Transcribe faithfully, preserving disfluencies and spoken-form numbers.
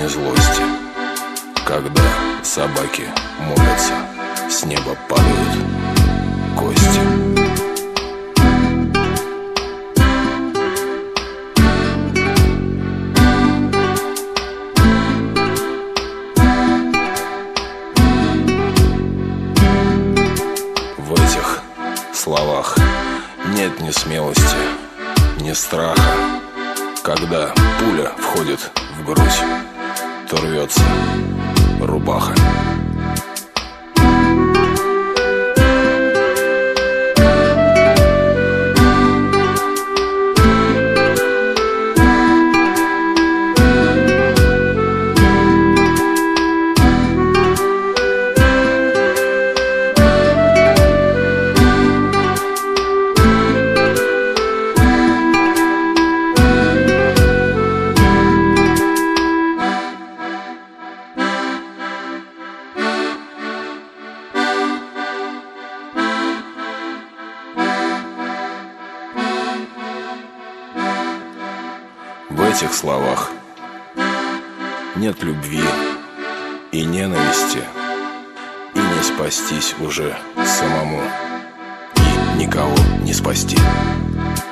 злости. Когда собаки молятся, с неба падают кости. В этих словах нет ни смелости, ни страха. Когда пуля входит в грудь, то рвется рубаха. В этих словах нет любви и ненависти, и не спастись уже самому, и никого не спасти.